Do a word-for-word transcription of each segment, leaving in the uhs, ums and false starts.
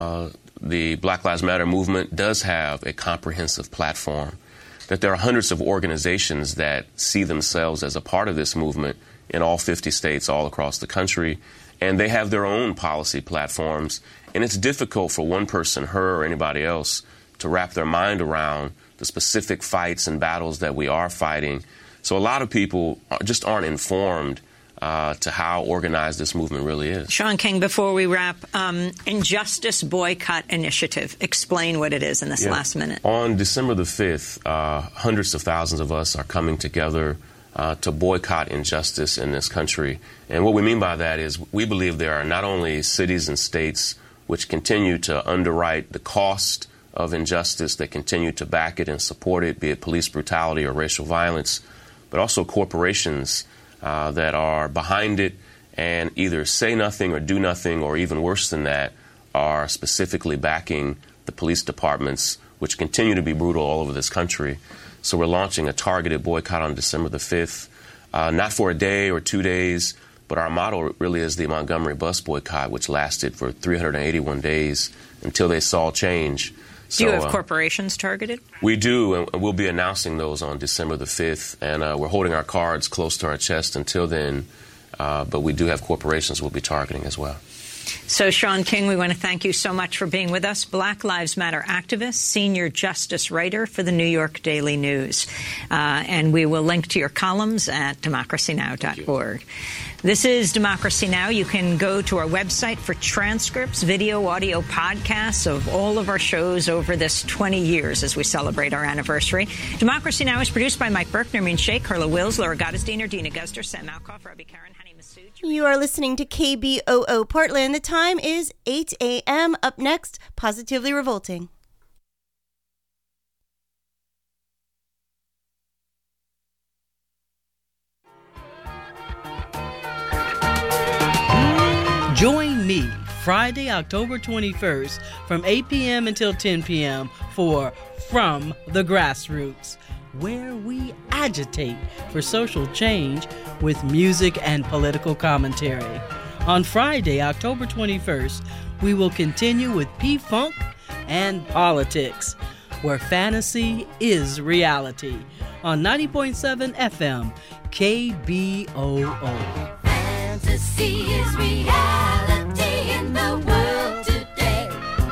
Uh, the Black Lives Matter movement does have a comprehensive platform, that there are hundreds of organizations that see themselves as a part of this movement in all fifty states all across the country, and they have their own policy platforms, and it's difficult for one person, her or anybody else, to wrap their mind around the specific fights and battles that we are fighting. So a lot of people just aren't informed Uh, to how organized this movement really is. Shaun King, before we wrap, um, Injustice Boycott Initiative. Explain what it is in this yeah. last minute. On December the fifth, uh, hundreds of thousands of us are coming together uh, to boycott injustice in this country. And what we mean by that is we believe there are not only cities and states which continue to underwrite the cost of injustice, that continue to back it and support it, be it police brutality or racial violence, but also corporations Uh, that are behind it and either say nothing or do nothing, or even worse than that, are specifically backing the police departments, which continue to be brutal all over this country. So we're launching a targeted boycott on December the fifth, uh, not for a day or two days, but our motto really is the Montgomery bus boycott, which lasted for three hundred eighty-one days until they saw change. Do you so, have uh, corporations targeted? We do, and we'll be announcing those on December the fifth, and uh, we're holding our cards close to our chest until then, uh, but we do have corporations we'll be targeting as well. So, Shaun King, we want to thank you so much for being with us. Black Lives Matter activist, senior justice writer for the New York Daily News. Uh, and we will link to your columns at democracy now dot org. This is Democracy Now! You can go to our website for transcripts, video, audio, podcasts of all of our shows over this twenty years as we celebrate our anniversary. Democracy Now! Is produced by Mike Burke, Nermeen Sheikh, Carla Wills, Laura Gottesdiener, Dina Guster, Sam Malkoff, Robbie Karen, Honey Masood. You are listening to K B O O Portland. The time is eight a.m. Up next, Positively Revolting. Join me Friday, October twenty-first from eight p.m. until ten p.m. for From the Grassroots, where we agitate for social change with music and political commentary. On Friday, October twenty-first, we will continue with P-Funk and Politics, where fantasy is reality, on ninety point seven F M, K B O O. Fantasy is reality in the world today.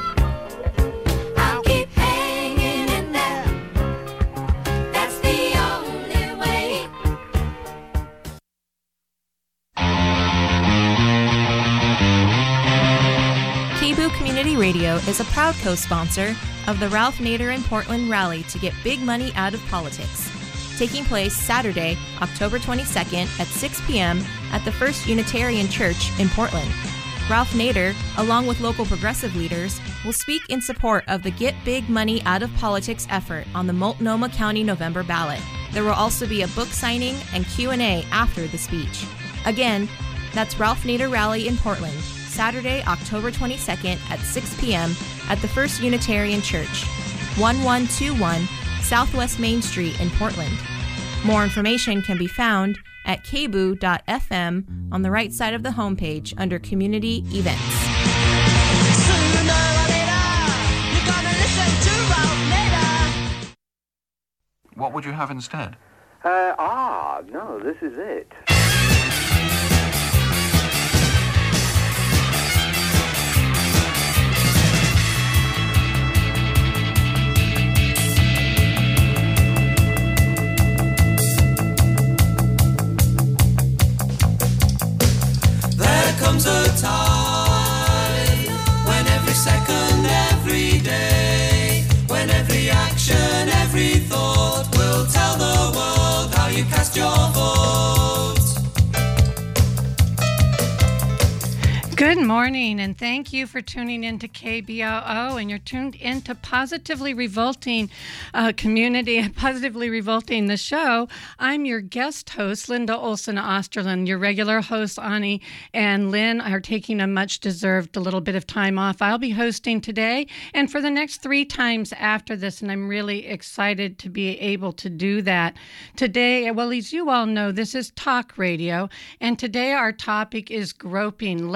I'll keep hanging in there. That's the only way. K B O O Community Radio is a proud co-sponsor of the Ralph Nader in Portland rally to get big money out of politics, taking place Saturday, October twenty-second at six p.m. at the First Unitarian Church in Portland. Ralph Nader, along with local progressive leaders, will speak in support of the Get Big Money Out of Politics effort on the Multnomah County November ballot. There will also be a book signing and Q and A after the speech. Again, that's Ralph Nader Rally in Portland, Saturday, October twenty-second at six p.m. at the First Unitarian Church, eleven twenty-one Southwest Main Street in Portland. More information can be found at k b o o dot f m on the right side of the homepage under Community Events. Sooner or later, you're gonna listen to Ralph Nader. What would you have instead? Uh, ah, no, this is it. Comes a time when every second, every day, when every action, every thought will tell the world how you cast your vote. Good morning, and thank you for tuning in to K B O O, and you're tuned into Positively Revolting uh, Community, Positively Revolting the show. I'm your guest host, Linda Olson Osterlund. Your regular hosts, Ani and Lynn, are taking a much-deserved a little bit of time off. I'll be hosting today and for the next three times after this, and I'm really excited to be able to do that. Today, well, as you all know, this is talk radio, and today our topic is groping. Let's talk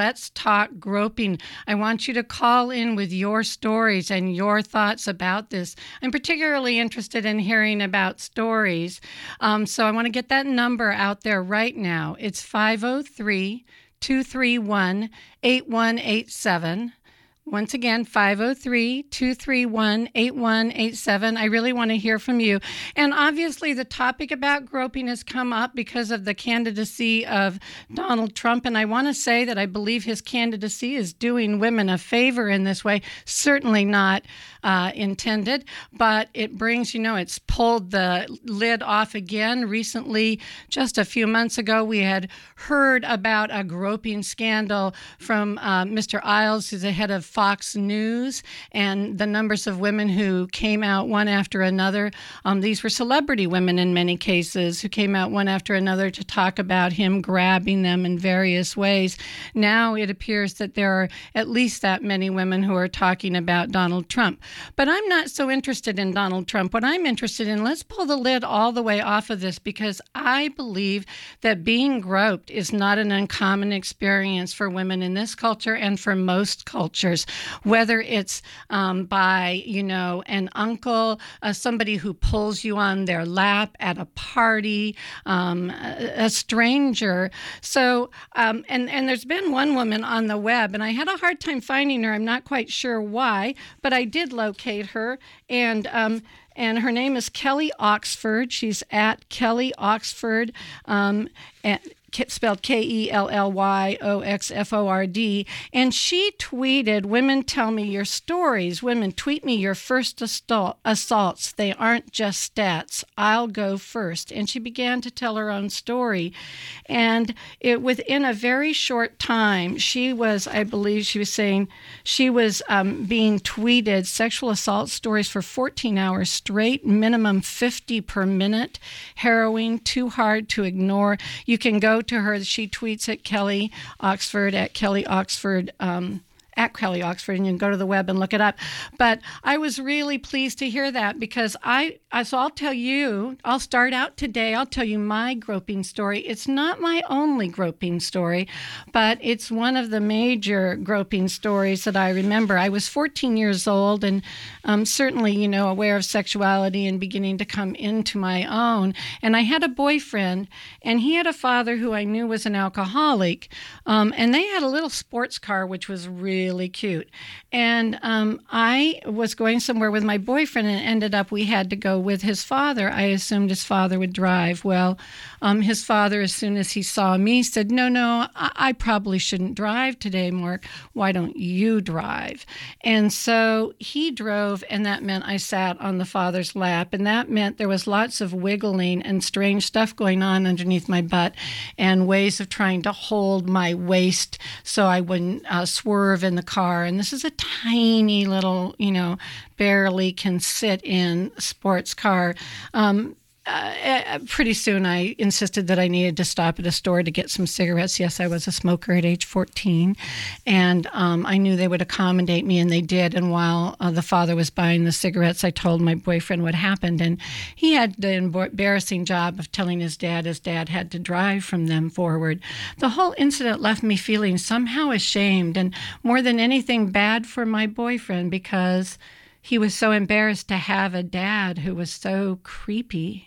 talk groping. I want you to call in with your stories and your thoughts about this. I'm particularly interested in hearing about stories. Um, so I want to get that number out there right now. It's five oh three, two three one, eight one eight seven. Once again, five oh three, two three one, eight one eight seven. I really want to hear from you. And obviously, the topic about groping has come up because of the candidacy of Donald Trump. And I want to say that I believe his candidacy is doing women a favor in this way. Certainly not uh, intended, but it brings, you know, it's pulled the lid off again. Recently, just a few months ago, we had heard about a groping scandal from uh, Mister Isles, who's the head of Fox News, and the numbers of women who came out one after another. Um, these were celebrity women in many cases who came out one after another to talk about him grabbing them in various ways. Now it appears that there are at least that many women who are talking about Donald Trump. But I'm not so interested in Donald Trump. What I'm interested in, let's pull the lid all the way off of this, because I believe that being groped is not an uncommon experience for women in this culture and for most cultures. Whether it's um, by, you know, an uncle, uh, somebody who pulls you on their lap at a party, um, a, a stranger. So, um, and, and there's been one woman on the web, and I had a hard time finding her. I'm not quite sure why, but I did locate her. And um, and her name is Kelly Oxford. She's at Kelly Oxford, um, at, spelled K E L L Y O X F O R D, and she tweeted, "Women, tell me your stories. Women, tweet me your first assaults. They aren't just stats. I'll go first." And she began to tell her own story. And it within a very short time, she was, I believe she was saying, she was um, being tweeted sexual assault stories for fourteen hours straight, minimum fifty per minute, harrowing, too hard to ignore. You can go to her. She tweets at Kelly Oxford, at Kelly Oxford, um, at Kelly Oxford, and you can go to the web and look it up. But I was really pleased to hear that, because I, so I'll tell you, I'll start out today, I'll tell you my groping story. It's not my only groping story, but it's one of the major groping stories that I remember. I was fourteen years old, and um, certainly, you know, aware of sexuality and beginning to come into my own. And I had a boyfriend, and he had a father who I knew was an alcoholic. Um, and they had a little sports car, which was really really cute. And um, I was going somewhere with my boyfriend, and ended up we had to go with his father. I assumed his father would drive. Well, um, his father, as soon as he saw me, said, no, no, I, I probably shouldn't drive today, Mark. Why don't you drive? And so he drove, and that meant I sat on the father's lap, and that meant there was lots of wiggling and strange stuff going on underneath my butt, and ways of trying to hold my waist so I wouldn't uh, swerve in the car. And this is a tiny little, you know, barely can sit in sports car. Um, uh, pretty soon I insisted that I needed to stop at a store to get some cigarettes. Yes, I was a smoker at age fourteen, and um, I knew they would accommodate me, and they did. And while uh, the father was buying the cigarettes, I told my boyfriend what happened, and he had the embarrassing job of telling his dad his dad had to drive from them forward. The whole incident left me feeling somehow ashamed, and more than anything, bad for my boyfriend, because he was so embarrassed to have a dad who was so creepy.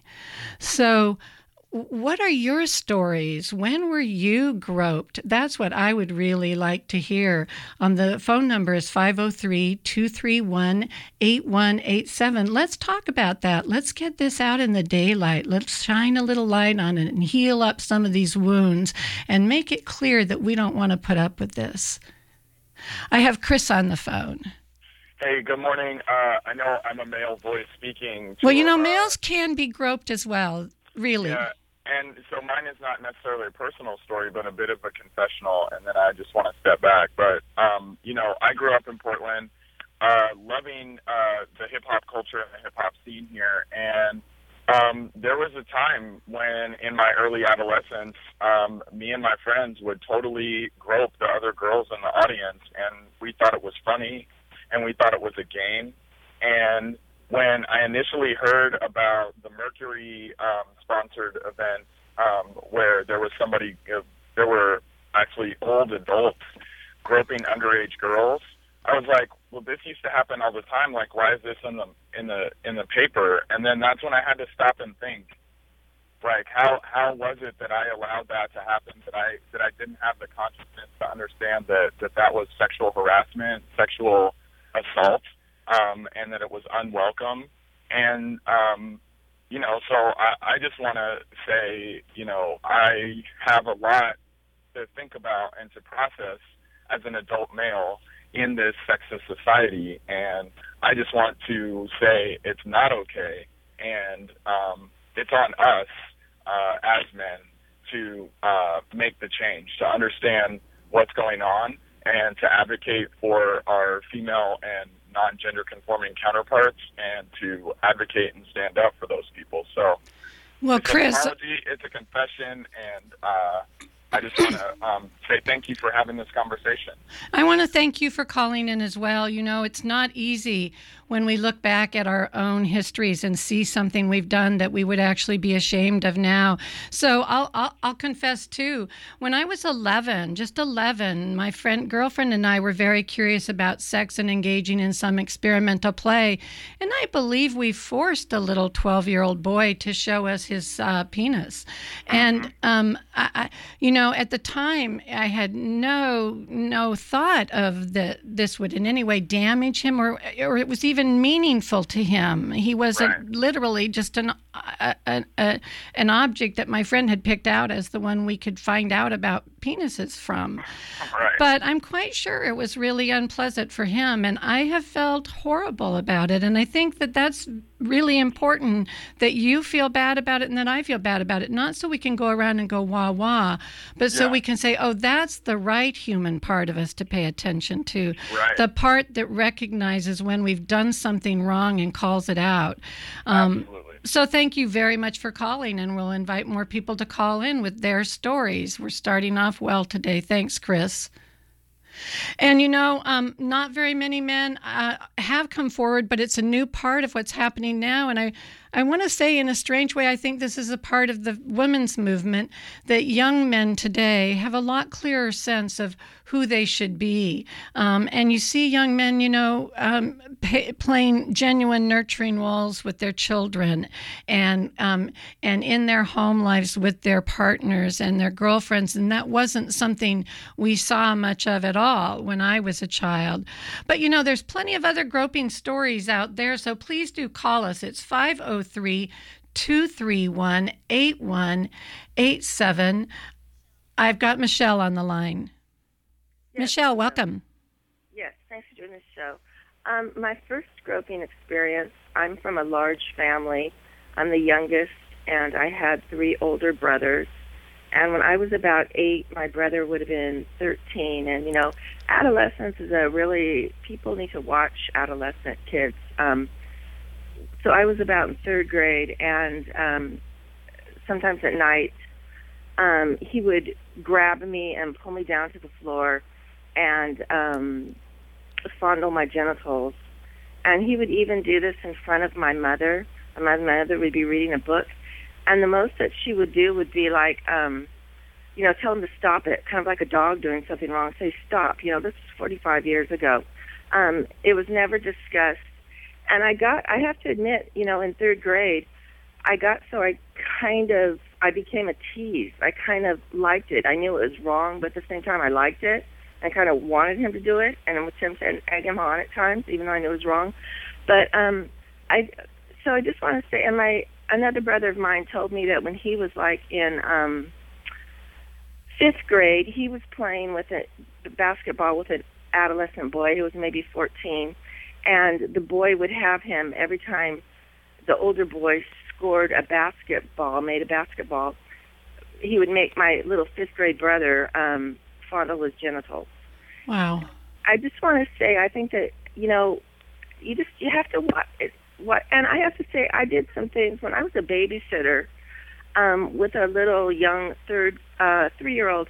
So what are your stories? When were you groped? That's what I would really like to hear. Um, the phone number is five oh three, two three one, eight one eight seven. Let's talk about that. Let's get this out in the daylight. Let's shine a little light on it and heal up some of these wounds and make it clear that we don't want to put up with this. I have Chris on the phone. Hey, good morning. Uh, I know I'm a male voice speaking. To, well, you know, uh, males can be groped as well, really. Yeah, and so mine is not necessarily a personal story, but a bit of a confessional, and then I just want to step back. But, um, you know, I grew up in Portland, uh, loving uh, the hip-hop culture and the hip-hop scene here, and um, there was a time when, in my early adolescence, um, me and my friends would totally grope the other girls in the audience, and we thought it was funny. And we thought it was a game. And when I initially heard about the Mercury um, sponsored event, um, where there was somebody, uh, there were actually old adults groping underage girls, I was like, well, this used to happen all the time. Like, why is this in the in the in the paper? And then that's when I had to stop and think, like, how how was it that I allowed that to happen? That I that I didn't have the consciousness to understand that that, that was sexual harassment, sexual assault, um, and that it was unwelcome. And um, you know, so I, I just want to say, you know, I have a lot to think about and to process as an adult male in this sexist society, and I just want to say it's not okay, and um, it's on us uh, as men to uh, make the change, to understand what's going on, and to advocate for our female and non-gender conforming counterparts, and to advocate and stand up for those people. So, well, it's Chris, an apology, it's a confession, and uh, I just want to um, say thank you for having this conversation. I want to thank you for calling in as well. You know, it's not easy when we look back at our own histories and see something we've done that we would actually be ashamed of now. So I'll I'll, I'll confess too. When I was eleven, just eleven, my friend girlfriend and I were very curious about sex and engaging in some experimental play, and I believe we forced a little twelve-year-old boy to show us his uh, penis. And um, I, I, you know, at the time, I had no no thought of that this would in any way damage him, or or it was even meaningful to him. He was right. a, literally just an a, a, a, an object that my friend had picked out as the one we could find out about penises from. Right. But I'm quite sure it was really unpleasant for him, and I have felt horrible about it. And I think that that's really important, that you feel bad about it and that I feel bad about it, not so we can go around and go wah wah, but so Yeah. we can say, oh, that's the right human part of us to pay attention to. Right. The part that recognizes when we've done something wrong and calls it out. Um, Absolutely. So thank you very much for calling, and we'll invite more people to call in with their stories. We're starting off well today. Thanks, Chris. And, you know, um, not very many men uh, have come forward, but it's a new part of what's happening now. And I, I want to say in a strange way, I think this is a part of the women's movement, that young men today have a lot clearer sense of who they should be. Um, and you see young men, you know, um, pay, playing genuine nurturing roles with their children, and um, and in their home lives with their partners and their girlfriends. And that wasn't something we saw much of at all when I was a child. But, you know, there's plenty of other groping stories out there, so please do call us. It's five oh three, two three one, eight one eight seven. I've got Michelle on the line. Yes. Michelle, welcome. Yes, thanks for doing this show. Um, my first groping experience, I'm from a large family. I'm the youngest, and I had three older brothers. And when I was about eight, my brother would have been thirteen. And, you know, adolescence is a really, people need to watch adolescent kids. Um, so I was about in third grade, and um, sometimes at night, um, he would grab me and pull me down to the floor and um, fondle my genitals. And he would even do this in front of my mother. My mother would be reading a book. And the most that she would do would be like, um, you know, tell him to stop it, kind of like a dog doing something wrong. Say, stop. You know, this was forty-five years ago. Um, it was never discussed. And I got, I have to admit, you know, in third grade, I got so I kind of, I became a tease. I kind of liked it. I knew it was wrong, but at the same time I liked it. I kind of wanted him to do it, and I would attempt to egg him on at times, even though I knew it was wrong. But um, I, so I just want to say, and my another brother of mine told me that when he was like in um, fifth grade, he was playing with a basketball with an adolescent boy who was maybe fourteen, and the boy would have him every time the older boy scored a basketball, made a basketball, he would make my little fifth grade brother um, fondle his genitals. Wow. I just want to say, I think that, you know, you just, you have to watch it. What, and I have to say, I did some things when I was a babysitter um, with a little young third, uh, three-year-old.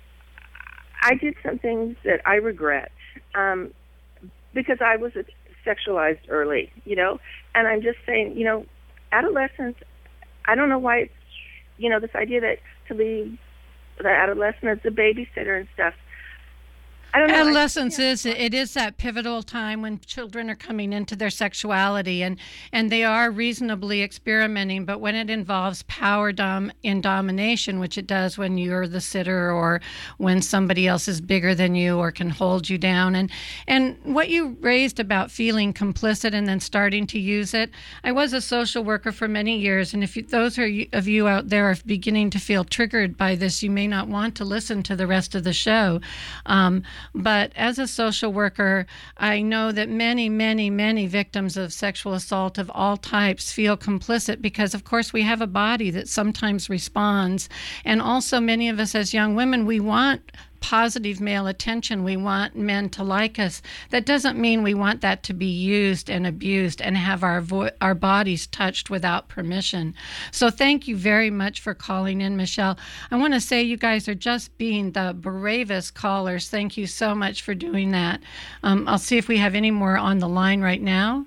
I did some things that I regret um, because I was sexualized early, you know. And I'm just saying, you know, adolescence, I don't know why it's, you know, this idea that to leave the adolescent as a babysitter and stuff. I don't know. Adolescence is it is that pivotal time when children are coming into their sexuality, and and they are reasonably experimenting. But when it involves power dom in domination, which it does when you're the sitter or when somebody else is bigger than you or can hold you down, and and what you raised about feeling complicit and then starting to use it. I was a social worker for many years, and if you, those are you, of you out there are beginning to feel triggered by this, you may not want to listen to the rest of the show. Um, But as a social worker, I know that many, many, many victims of sexual assault of all types feel complicit because, of course, we have a body that sometimes responds. And also many of us as young women, we want positive male attention. We want men to like us. That doesn't mean we want that to be used and abused and have our vo- our bodies touched without permission. So thank you very much for calling in, Michelle. I want to say you guys are just being the bravest callers. Thank you so much for doing that. Um, I'll see if we have any more on the line right now.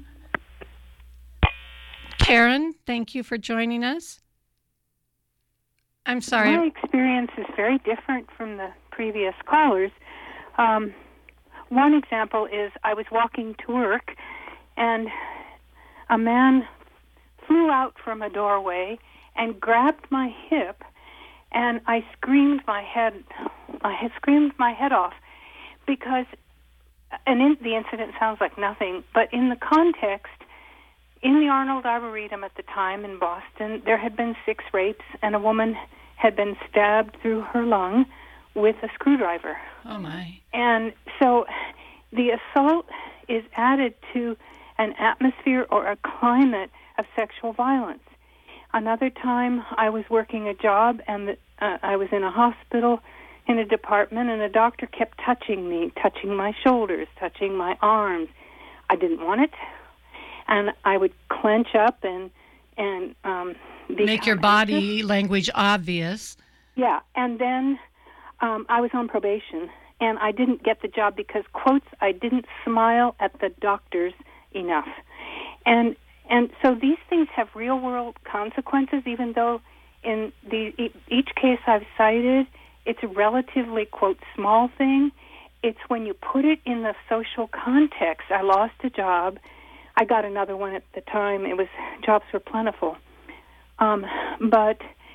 Karen, thank you for joining us. I'm sorry. My experience is very different from the previous callers. Um, one example is I was walking to work, and a man flew out from a doorway and grabbed my hip, and I screamed my head. I had screamed my head off because, and in, the incident sounds like nothing, but in the context, in the Arnold Arboretum at the time in Boston, there had been six rapes, and a woman had been stabbed through her lung with a screwdriver. Oh, my. And so the assault is added to an atmosphere or a climate of sexual violence. Another time, I was working a job, and the, uh, I was in a hospital in a department, and a doctor kept touching me, touching my shoulders, touching my arms. I didn't want it, and I would clench up and and um, make your body language obvious. Yeah, and then um, I was on probation, and I didn't get the job because, quotes, I didn't smile at the doctors enough. And and so these things have real-world consequences, even though in the each case I've cited, it's a relatively, quote, small thing. It's when you put it in the social context. I lost a job. I got another one at the time. It was jobs were plentiful. Um, but,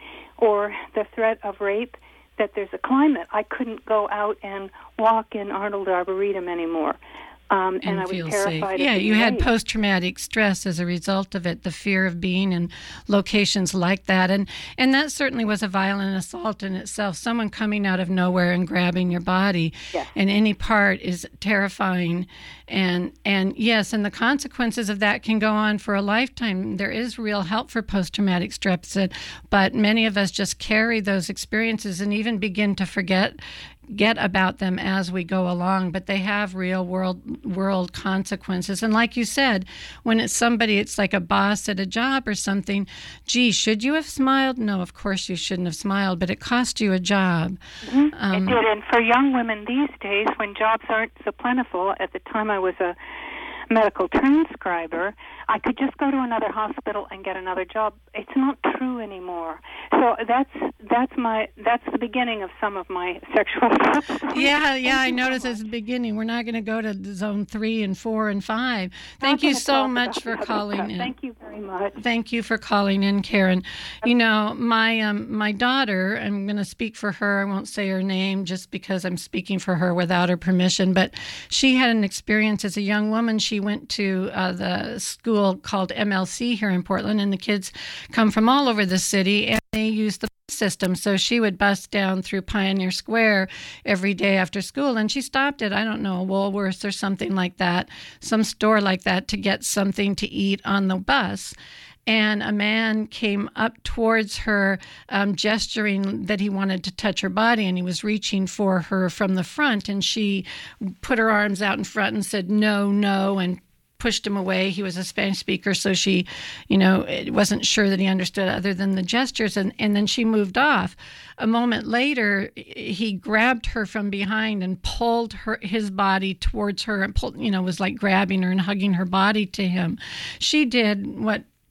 or the threat of rape, that there's a climate. I couldn't go out and walk in Arnold Arboretum anymore. Um, and, and I was feel terrified. Safe. Yeah, you had raped. post-traumatic stress as a result of it, the fear of being in locations like that. And and that certainly was a violent assault in itself. Someone coming out of nowhere and grabbing your body yes. in any part is terrifying. And, and yes, and the consequences of that can go on for a lifetime. There is real help for post-traumatic stress, but many of us just carry those experiences and even begin to forget get about them as we go along, but they have real world world consequences. And like you said, when it's somebody, it's like a boss at a job or something, gee, should you have smiled? No, of course you shouldn't have smiled, but it cost you a job. Mm-hmm. Um, it did, and for young women these days, when jobs aren't so plentiful, at the time I was a medical transcriber, I could just go to another hospital and get another job. It's not true anymore. So that's that's my that's the beginning of some of my sexual assault. Yeah, yeah, I noticed at the beginning. We're not going to go to zone three and four and five. Thank you so much for calling in. Thank you very much. Thank you for calling in, Karen. You know, my um, my daughter, I'm going to speak for her. I won't say her name just because I'm speaking for her without her permission, but she had an experience as a young woman. She went to uh, the school called M L C here in Portland, and the kids come from all over the city, and they use the bus system. So she would bus down through Pioneer Square every day after school, and she stopped at, I don't know, Woolworths or something like that, some store like that, to get something to eat on the bus. And a man came up towards her, um, gesturing that he wanted to touch her body, and he was reaching for her from the front, and she put her arms out in front and said, no, no, and pushed him away. He was a Spanish speaker, so she, you know, wasn't sure that he understood other than the gestures, and, and then she moved off. A moment later, he grabbed her from behind and pulled her his body towards her, and pulled, you know, was like grabbing her and hugging her body to him. She did what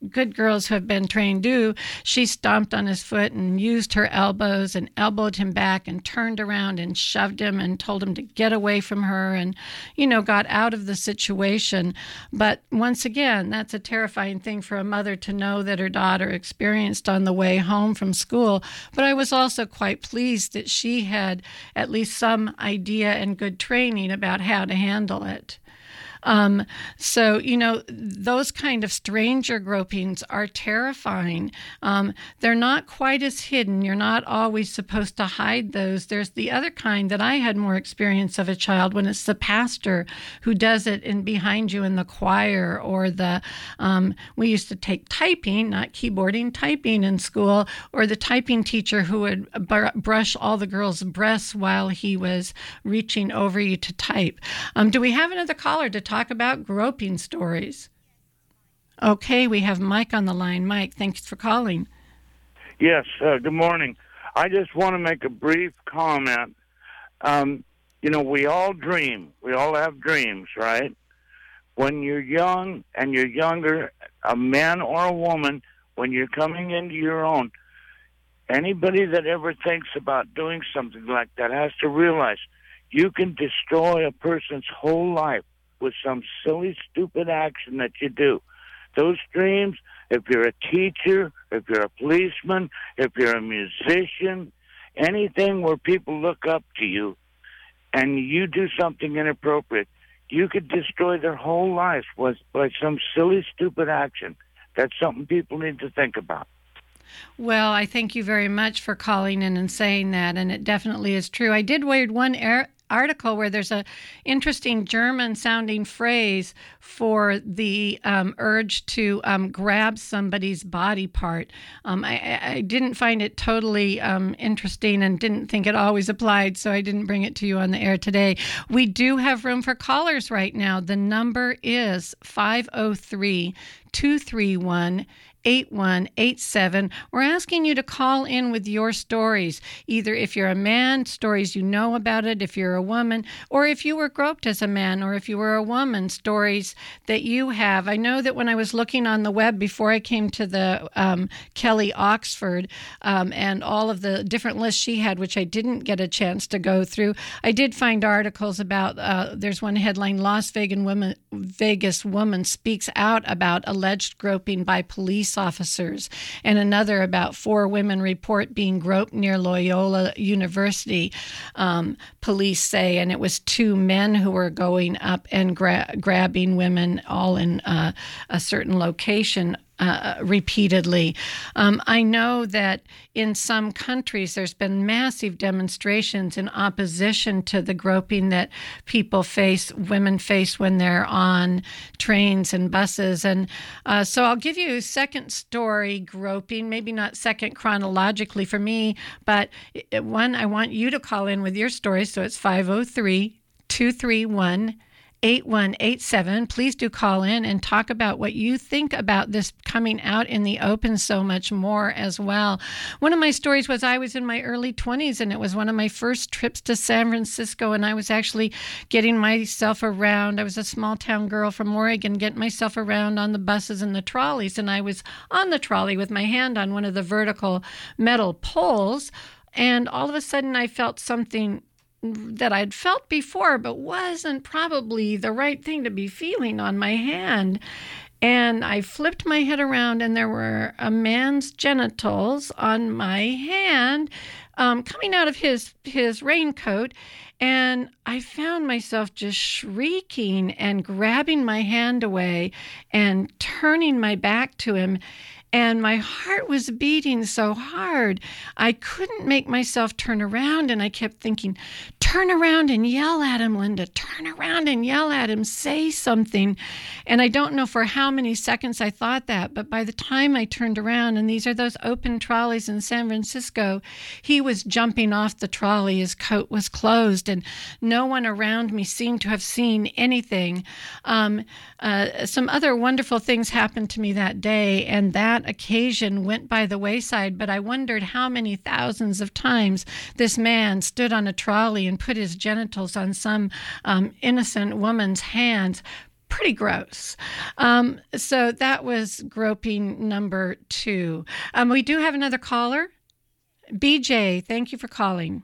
good girls who have been trained do, she stomped on his foot and used her elbows and elbowed him back and turned around and shoved him and told him to get away from her and, you know, got out of the situation. But once again, that's a terrifying thing for a mother to know that her daughter experienced on the way home from school. But I was also quite pleased that she had at least some idea and good training about how to handle it. Um, so, you know, those kind of stranger gropings are terrifying. Um, they're not quite as hidden. You're not always supposed to hide those. There's the other kind that I had more experience of a child when it's the pastor who does it in behind you in the choir, or the, um, we used to take typing, not keyboarding, typing in school, or the typing teacher who would br- brush all the girls' breasts while he was reaching over you to type. Um, do we have another caller to talk about groping stories? Okay, we have Mike on the line. Mike, thanks for calling. Yes, uh, good morning. I just want to make a brief comment. Um, you know, we all dream. We all have dreams, right? When you're young and you're younger, a man or a woman, when you're coming into your own, anybody that ever thinks about doing something like that has to realize you can destroy a person's whole life with some silly, stupid action that you do. Those dreams, if you're a teacher, if you're a policeman, if you're a musician, anything where people look up to you and you do something inappropriate, you could destroy their whole life with by some silly, stupid action. That's something people need to think about. Well, I thank you very much for calling in and saying that, and it definitely is true. I did read one er- article where there's a interesting German-sounding phrase for the um, urge to um, grab somebody's body part. Um, I, I didn't find it totally um, interesting and didn't think it always applied, so I didn't bring it to you on the air today. We do have room for callers right now. The number is five oh three, two three one, eight one eight seven. We're asking you to call in with your stories, either if you're a man, stories you know about it, if you're a woman, or if you were groped as a man, or if you were a woman, stories that you have. I know that when I was looking on the web before I came to the um, Kelly Oxford um, and all of the different lists she had, which I didn't get a chance to go through, I did find articles about, uh, there's one headline, Las Vegas woman, Vegas woman speaks out about alleged groping by police officers, and another about four women report being groped near Loyola University, um, police say, and it was two men who were going up and gra- grabbing women all in uh, a certain location Uh, repeatedly. Um, I know that in some countries there's been massive demonstrations in opposition to the groping that people face, women face when they're on trains and buses. And uh, so I'll give you a second story, groping, maybe not second chronologically for me, but one, I want you to call in with your story. So it's five oh three, two three one, eight one eight seven. Please do call in and talk about what you think about this coming out in the open so much more as well. One of my stories was I was in my early twenties, and it was one of my first trips to San Francisco, and I was actually getting myself around. I was a small town girl from Oregon, getting myself around on the buses and the trolleys, and I was on the trolley with my hand on one of the vertical metal poles, and all of a sudden I felt something that I'd felt before, but wasn't probably the right thing to be feeling on my hand. And I flipped my head around, and there were a man's genitals on my hand, um, coming out of his, his raincoat. And I found myself just shrieking and grabbing my hand away and turning my back to him. And my heart was beating so hard, I couldn't make myself turn around. And I kept thinking, turn around and yell at him, Linda. Turn around and yell at him. Say something. And I don't know for how many seconds I thought that, but by the time I turned around, and these are those open trolleys in San Francisco, he was jumping off the trolley. His coat was closed, and no one around me seemed to have seen anything. Um, uh, some other wonderful things happened to me that day, and that occasion went by the wayside, but I wondered how many thousands of times this man stood on a trolley and put his genitals on some um, innocent woman's hands, pretty gross. Um, so that was groping number two. Um, we do have another caller. B J, thank you for calling.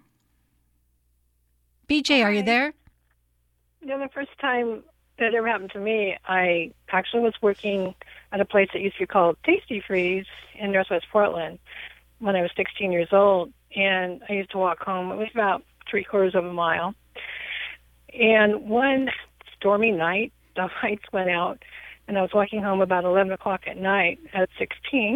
B J, Hi. are you there? You know, the first time that ever happened to me, I actually was working at a place that used to be called Tasty Freeze in Northwest Portland when I was sixteen years old. And I used to walk home. It was about three quarters of a mile. And one stormy night, the lights went out, and I was walking home about eleven o'clock at night at sixteen.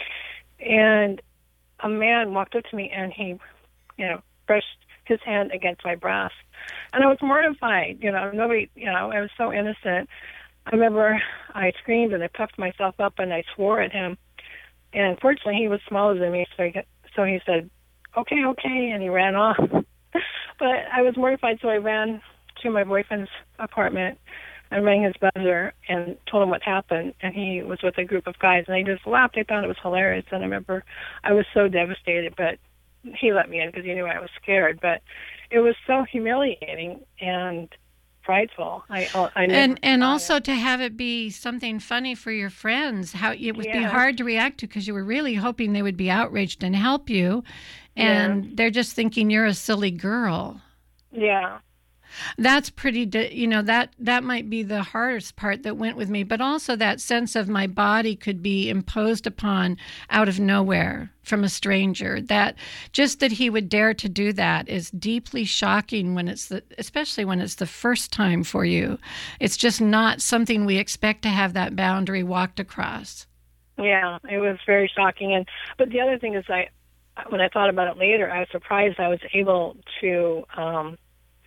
And a man walked up to me, and he, you know, brushed his hand against my breast. And I was mortified. You know, nobody, you know, I was so innocent. I remember I screamed, and I puffed myself up, and I swore at him. And fortunately, he was smaller than me, so he, so he said, okay, okay, and he ran off. But I was mortified, so I ran to my boyfriend's apartment and rang his buzzer and told him what happened. And he was with a group of guys, and they just laughed. I thought it was hilarious. And I remember I was so devastated, but he let me in because he knew I was scared. But it was so humiliating and prideful. I, I never and and also it. to have it be something funny for your friends, how it would yeah. be hard to react to because you were really hoping they would be outraged and help you, and yeah. they're just thinking you're a silly girl. Yeah. That's pretty, you know, that, that might be the hardest part that went with me, but also that sense of my body could be imposed upon out of nowhere from a stranger. That just that he would dare to do that is deeply shocking when it's the, especially when it's the first time for you. It's just not something we expect to have that boundary walked across. Yeah, it was very shocking. And but the other thing is, I when I thought about it later, I was surprised I was able to. Um,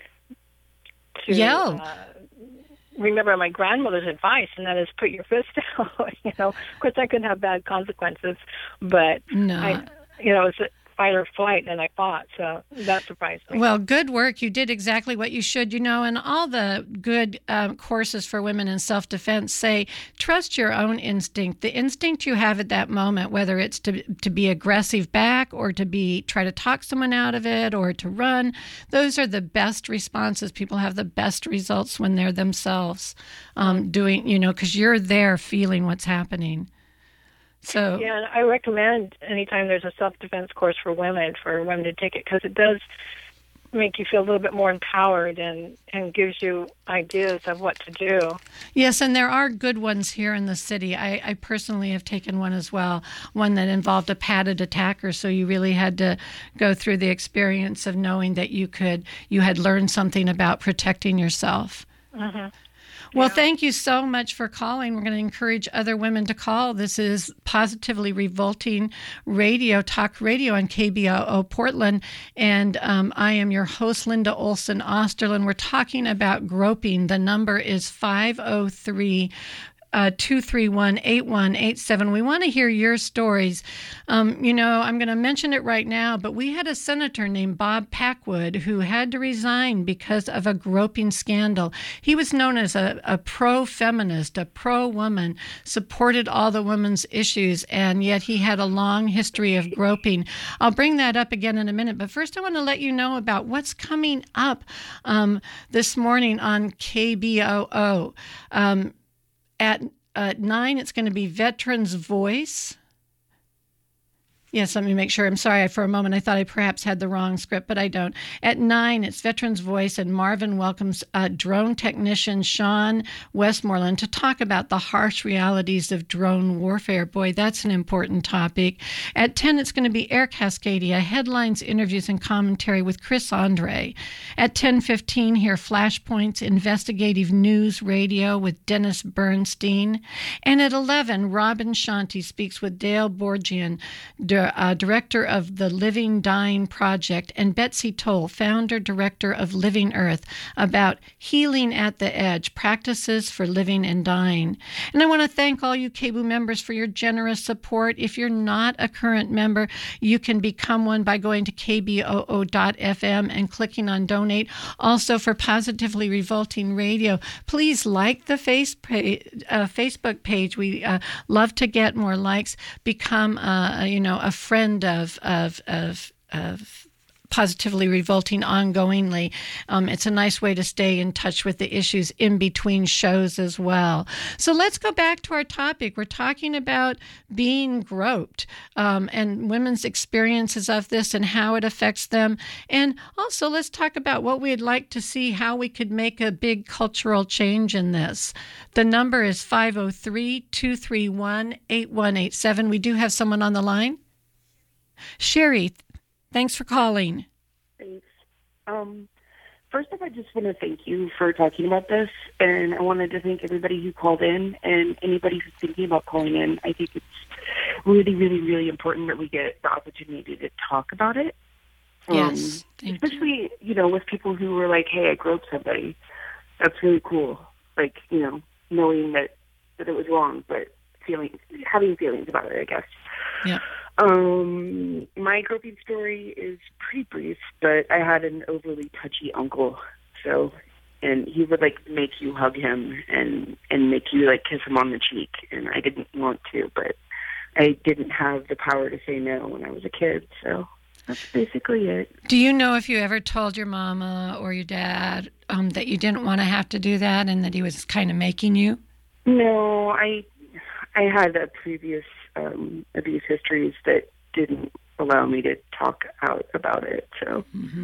To Yell. Uh, remember my grandmother's advice, and that is put your fist out. You know, of course, that could have bad consequences, but no. I, you know, it's a fight or flight, and I fought, so that surprised me. Well, good work. You did exactly what you should. You know, and all the good um, courses for women in self-defense say trust your own instinct. The instinct you have at that moment, whether it's to to be aggressive back or to be try to talk someone out of it or to run, those are the best responses. People have the best results when they're themselves um, doing, you know, because you're there feeling what's happening. So yeah, and I recommend anytime there's a self-defense course for women, for women to take it, because it does make you feel a little bit more empowered and, and gives you ideas of what to do. Yes, and there are good ones here in the city. I, I personally have taken one as well, one that involved a padded attacker, so you really had to go through the experience of knowing that you could, you had learned something about protecting yourself. Mm-hmm. Well, yeah. Thank you so much for calling. We're going to encourage other women to call. This is Positively Revolting Radio, talk radio on K B O O Portland. And um, I am your host, Linda Olson Osterlin. We're talking about groping. The number is five oh three, two three one, eight one eight seven. We want to hear your stories. Um, you know, I'm going to mention it right now, but we had a senator named Bob Packwood who had to resign because of a groping scandal. He was known as a, a pro-feminist, a pro-woman, supported all the women's issues, and yet he had a long history of groping. I'll bring that up again in a minute, but first I want to let you know about what's coming up um, this morning on K B O O. Um, At uh, nine, it's going to be Veterans Voice. Yes, let me make sure. I'm sorry. For a moment, I thought I perhaps had the wrong script, but I don't. At nine, it's Veterans Voice, and Marvin welcomes uh, drone technician Sean Westmoreland to talk about the harsh realities of drone warfare. Boy, that's an important topic. At ten, it's going to be Air Cascadia, headlines, interviews, and commentary with Chris Andre. At ten fifteen, hear Flashpoints, investigative news radio with Dennis Bernstein. And at eleven, Robin Shanti speaks with Dale Borgian, Uh, director of the Living Dying Project, and Betsy Toll, founder, director of Living Earth, about healing at the edge, practices for living and dying. And I want to thank all you K B O O members for your generous support. If you're not a current member, you can become one by going to K B O O dot F M and clicking on donate. Also, for Positively Revolting Radio, please like the face page, uh, Facebook page. We uh, love to get more likes. Become, uh, you know, a friend of of of of Positively Revolting ongoingly. Um, it's a nice way to stay in touch with the issues in between shows as well. So let's go back to our topic. We're talking about being groped um, and women's experiences of this and how it affects them. And also let's talk about what we'd like to see, how we could make a big cultural change in this. The number is five oh three, two three one, eight one eight seven. We do have someone on the line. Sherry, thanks for calling. Thanks. Um, first off, I just want to thank you for talking about this, and I wanted to thank everybody who called in and anybody who's thinking about calling in. I think it's really, really, really important that we get the opportunity to talk about it. Um, Yes, thank especially, you know, with people who were like, hey, I groped somebody. That's really cool. Like, you know, knowing that, that it was wrong, but feeling, having feelings about it, I guess. Yeah. Um, my groping story is pretty brief, but I had an overly touchy uncle. So, and he would like make you hug him and, and make you like kiss him on the cheek. And I didn't want to, but I didn't have the power to say no when I was a kid. So that's basically it. Do you know if you ever told your mama or your dad um, that you didn't want to have to do that and that he was kind of making you? No, I, I had a previous um, abuse histories that didn't allow me to talk out about it. So. Mm-hmm.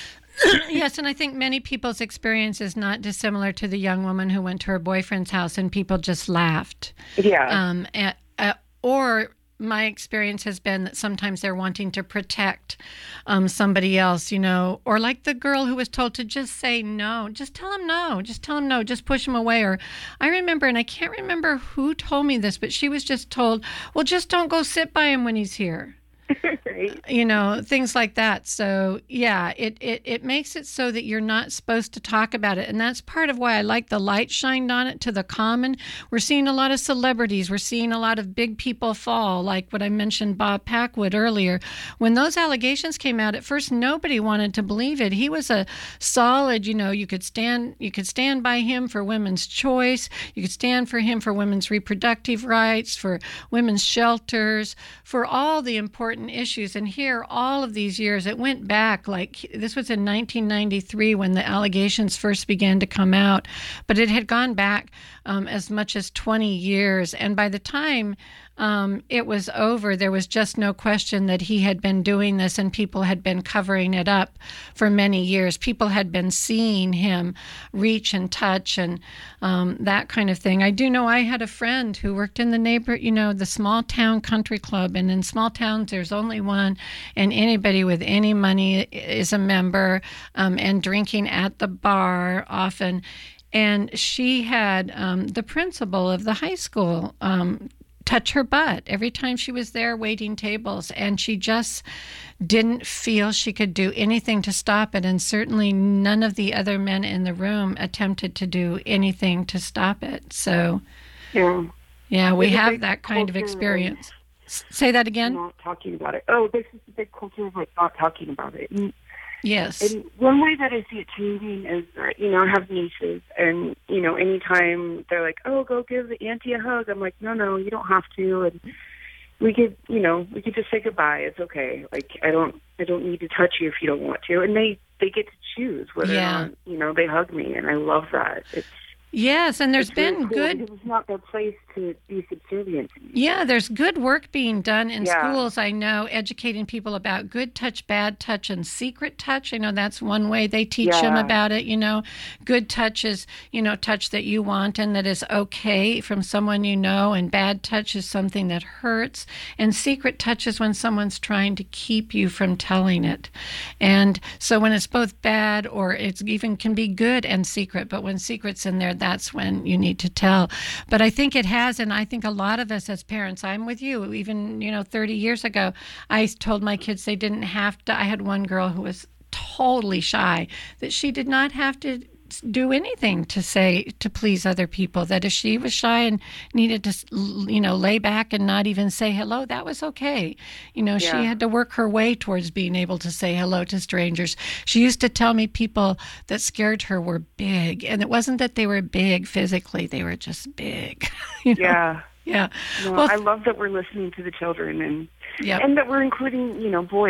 Yes, and I think many people's experience is not dissimilar to the young woman who went to her boyfriend's house and people just laughed. Yeah. Um, and, uh, or my experience has been that sometimes they're wanting to protect um, somebody else, you know, or like the girl who was told to just say no, just tell him no, just tell him no, just push him away. Or I remember, and I can't remember who told me this, but she was just told, well, just don't go sit by him when he's here. Right. You know, things like that. So, yeah, it, it, it makes it so that you're not supposed to talk about it. And that's part of why I like the light shined on it to the common. We're seeing a lot of celebrities. We're seeing a lot of big people fall, like what I mentioned, Bob Packwood earlier. When those allegations came out, at first nobody wanted to believe it. He was a solid, you know, you could stand you could stand by him for women's choice. You could stand for him for women's reproductive rights, for women's shelters, for all the important issues. And here, all of these years, it went back, like this was in nineteen ninety-three when the allegations first began to come out, but it had gone back um, as much as twenty years. And by the time um, it was over, there was just no question that he had been doing this, and people had been covering it up for many years. People had been seeing him reach and touch and um, that kind of thing. I do know I had a friend who worked in the neighbor, you know, the small town country club, and in small towns there's only one, and anybody with any money is a member, um, and drinking at the bar often. And she had um, the principal of the high school um, touch her butt every time she was there waiting tables, and she just didn't feel she could do anything to stop it, and certainly none of the other men in the room attempted to do anything to stop it. So yeah, yeah, we There's a have big that kind of culture experience. Say that again? Not talking about it. Oh, this is the big culture of like not talking about it. And, yes. And one way that I see it changing is, that, you know, I have nieces, and you know, anytime they're like, "Oh, go give the auntie a hug," I'm like, "No, no, you don't have to." And we could, you know, we could just say goodbye. It's okay. Like I don't, I don't need to touch you if you don't want to. And they, they get to choose whether Yeah. or not, you know, they hug me, and I love that. It's Yes, and there's it's been really cool good. because it's not their place to be subservient to me. Yeah, there's good work being done in Yeah. schools, I know, educating people about good touch, bad touch, and secret touch. I know that's one way they teach them Yeah. about it. You know, good touch is, you know, touch that you want and that is okay from someone you know, and bad touch is something that hurts. And secret touch is when someone's trying to keep you from telling it. And so when it's both bad or it's even can be good and secret, but when secret's in there, that's when you need to tell. But I think it has, and I think a lot of us as parents, I'm with you, even, you know, thirty years ago, I told my kids they didn't have to. I had one girl who was totally shy, that she did not have to do anything to say to please other people, that if she was shy and needed to, you know, lay back and not even say hello, that was okay. You know, Yeah. she had to work her way towards being able to say hello to strangers. She used to tell me people that scared her were big, and it wasn't that they were big physically, they were just big. You know? Yeah. Yeah. No, Well, I love that we're listening to the children, and Yep. and that we're including, you know, boys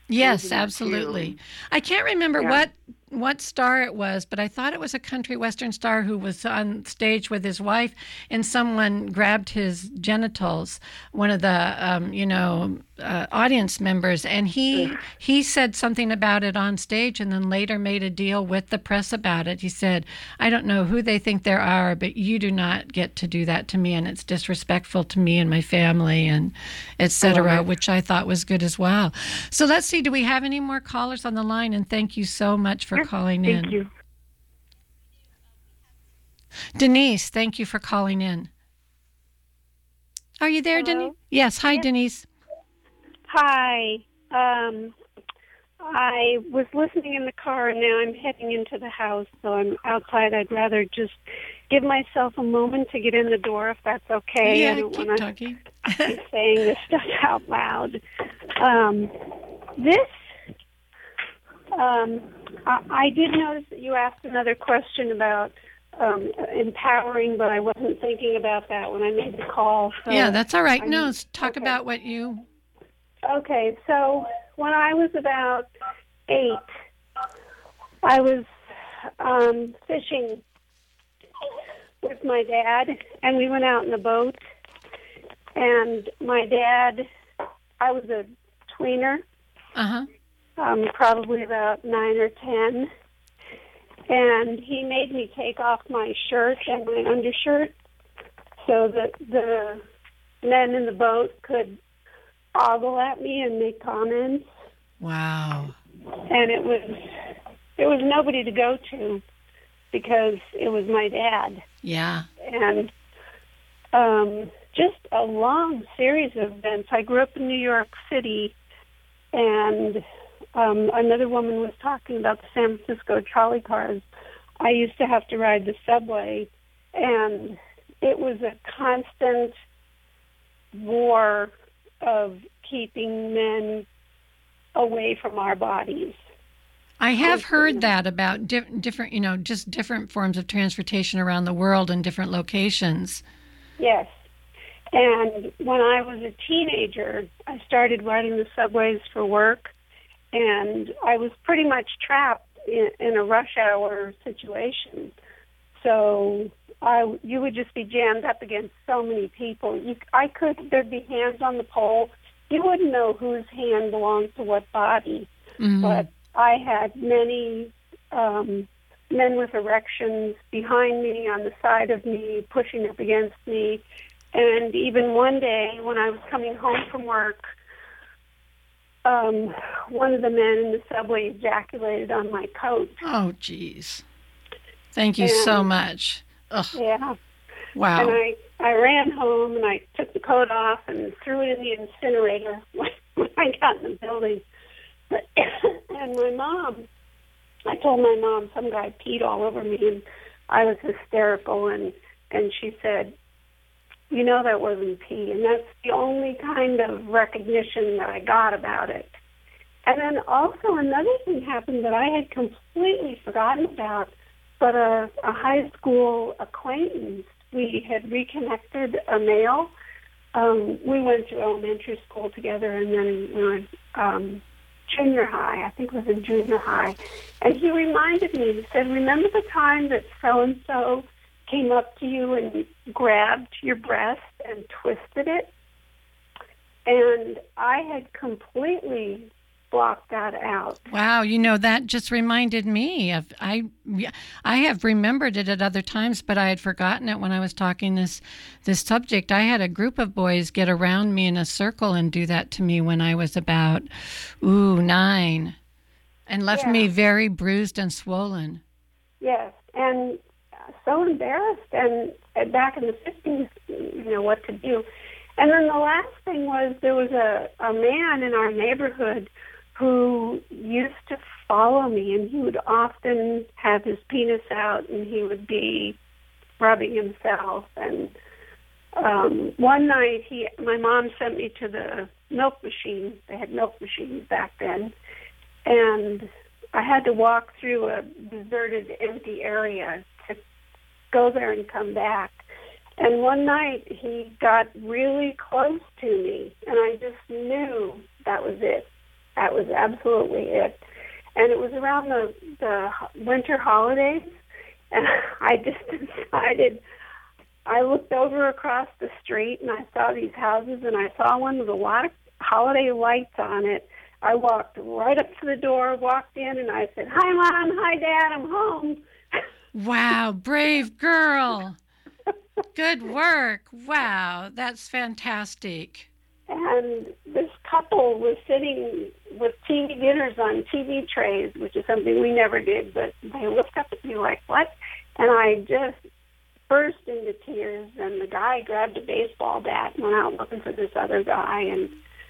Yes, absolutely. I can't remember Yeah. what what star it was, but I thought it was a country western star who was on stage with his wife, and someone grabbed his genitals. One of the um, you know uh, audience members, and he he said something about it on stage, and then later made a deal with the press about it. He said, "I don't know who they think they are, but you do not get to do that to me, and it's disrespectful to me and my family, and et cetera" Which I thought was good as well. So let's see, do we have any more callers on the line? And thank you so much for calling in. Thank you. Denise, thank you for calling in. Are you there, Hello? Denise? Yes. Hi, Yes. Denise. Hi. Um, I was listening in the car, and now I'm heading into the house, so I'm outside. I'd rather just give myself a moment to get in the door, if that's okay. Yeah, I don't keep want talking. to be saying this stuff out loud. Um, this, um, I, I did notice that you asked another question about um, empowering, but I wasn't thinking about that when I made the call. So Yeah, that's all right. I'm- No, s- talk okay. about what you... Okay, so when I was about eight, I was um, fishing with my dad, and we went out in a boat. And my dad, I was a tweener, Uh-huh. um, probably about nine or ten, and he made me take off my shirt and my undershirt so that the men in the boat could ogle at me and make comments. Wow. And it was it was nobody to go to because it was my dad. Yeah. And um, just a long series of events. I grew up in New York City, and um, another woman was talking about the San Francisco trolley cars. I used to have to ride the subway, and it was a constant war of keeping men away from our bodies. I have heard that about di- different, you know, just different forms of transportation around the world in different locations. Yes. And when I was a teenager, I started riding the subways for work, and I was pretty much trapped in, in a rush hour situation. So I, you would just be jammed up against so many people. You, I could, there'd be hands on the pole. You wouldn't know whose hand belonged to what body. Mhm. But I had many um, men with erections behind me, on the side of me, pushing up against me. And even one day when I was coming home from work, um, one of the men in the subway ejaculated on my coat. Oh, geez. Thank you so And- much. Ugh. Yeah. Wow. And I, I ran home and I took the coat off and threw it in the incinerator when, when I got in the building. But, and my mom, I told my mom some guy peed all over me, and I was hysterical. And, and she said, you know, that wasn't pee. And that's the only kind of recognition that I got about it. And then also another thing happened that I had completely forgotten about, but a, a high school acquaintance, we had reconnected a male. Um, we went to elementary school together, and then we went um, junior high. I think it was in junior high. And he reminded me, he said, remember the time that so-and-so came up to you and grabbed your breast and twisted it? And I had completely blocked that out. Wow, you know, that just reminded me of I I have remembered it at other times, but I had forgotten it when I was talking this this subject. I had a group of boys get around me in a circle and do that to me when I was about ooh, nine, and left Yeah. me very bruised and swollen. Yes, and so embarrassed, and, and back in the fifties, you know, what to do. And then the last thing was there was a, a man in our neighborhood who used to follow me, and he would often have his penis out, and he would be rubbing himself. And um, one night, he, my mom sent me to the milk machine. They had milk machines back then, and I had to walk through a deserted, empty area to go there and come back. And one night, he got really close to me, and I just knew that was it. That was absolutely it. And it was around the, the winter holidays, and I just decided, I looked over across the street, and I saw these houses, and I saw one with a lot of holiday lights on it. I walked right up to the door, walked in, and I said, "Hi, Mom. Hi, Dad. I'm home." Wow, brave girl. Good work. Wow, that's fantastic. And this couple was sitting with T V dinners on T V trays, which is something we never did, but they looked up at me like, "What?" And I just burst into tears, and the guy grabbed a baseball bat and went out looking for this other guy, and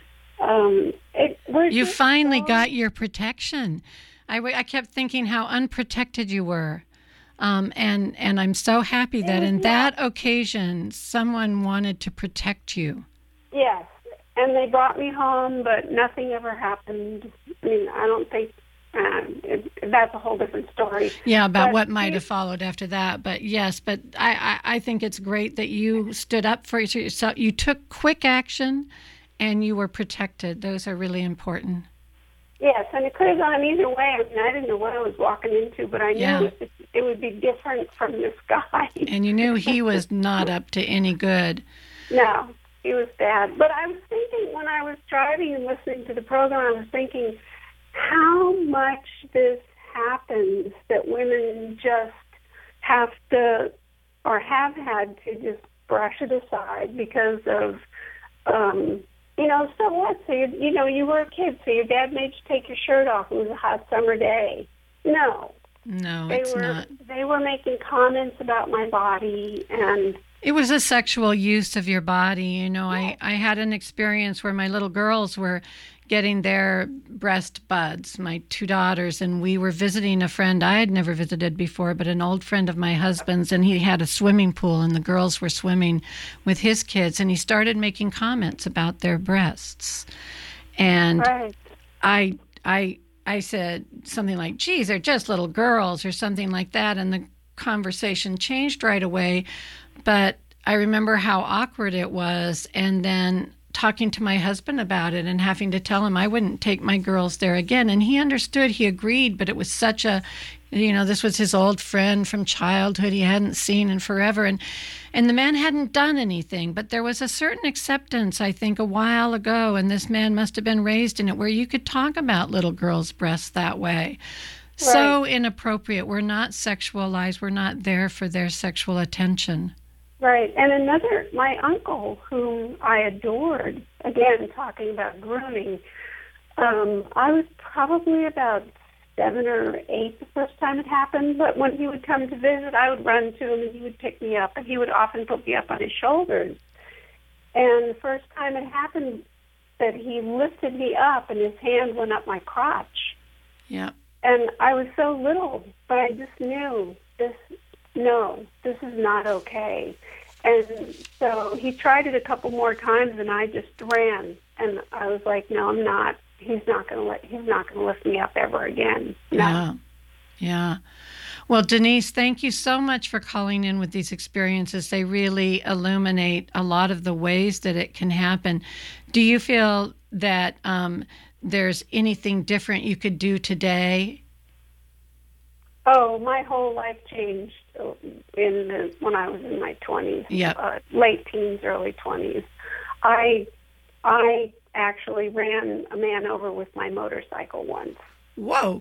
um, it was You just finally so- got your protection. I, w- I kept thinking how unprotected you were. Um, and, and I'm so happy that in that occasion, someone wanted to protect you. Yes, and they brought me home, but nothing ever happened. I mean, I don't think um, it, that's a whole different story. Yeah, about But what might he- have followed after that. But yes, but I, I, I think it's great that you stood up for yourself. You took quick action and you were protected. Those are really important. Yes, and it could have gone either way. I mean, I didn't know what I was walking into, but I knew Yeah. it, it would be different from this guy. And you knew he was not up to any good. No, he was bad. But I was thinking when I was driving and listening to the program, I was thinking how much this happens that women just have to or have had to just brush it aside because of, um, you know, so what? So, you, you know, you were a kid, so your dad made you take your shirt off. It was a hot summer day. No. No, They it's were not. they were making comments about my body, and It was a sexual use of your body. You know, I, I had an experience where my little girls were getting their breast buds, my two daughters, and we were visiting a friend I had never visited before, but an old friend of my husband's, and he had a swimming pool, and the girls were swimming with his kids, and he started making comments about their breasts. And right. I I I said something like, "Geez, they're just little girls," or something like that, and the conversation changed right away. But I remember how awkward it was, and then talking to my husband about it and having to tell him I wouldn't take my girls there again. And he understood, he agreed, but it was such a, you know, this was his old friend from childhood he hadn't seen in forever. And, and the man hadn't done anything, but there was a certain acceptance, I think, a while ago, and this man must have been raised in it, where you could talk about little girls' breasts that way. So inappropriate. We're not sexualized. We're not there for their sexual attention. right. And another, my uncle, whom I adored, again, talking about grooming, um, I was probably about seven or eight the first time it happened, but when he would come to visit, I would run to him and he would pick me up, and he would often put me up on his shoulders. And the first time it happened that he lifted me up and his hand went up my crotch. Yeah. And I was so little, but I just knew this, no, this is not okay. And so he tried it a couple more times, and I just ran. And I was like, no, I'm not. He's not going to let. He's not going to lift me up ever again. No. Yeah. Yeah. Well, Denise, thank you so much for calling in with these experiences. They really illuminate a lot of the ways that it can happen. Do you feel that um, there's anything different you could do today? Oh, my whole life changed in the, when I was in my twenties, Yep. uh, late teens, early twenties. I, I actually ran a man over with my motorcycle once. Whoa!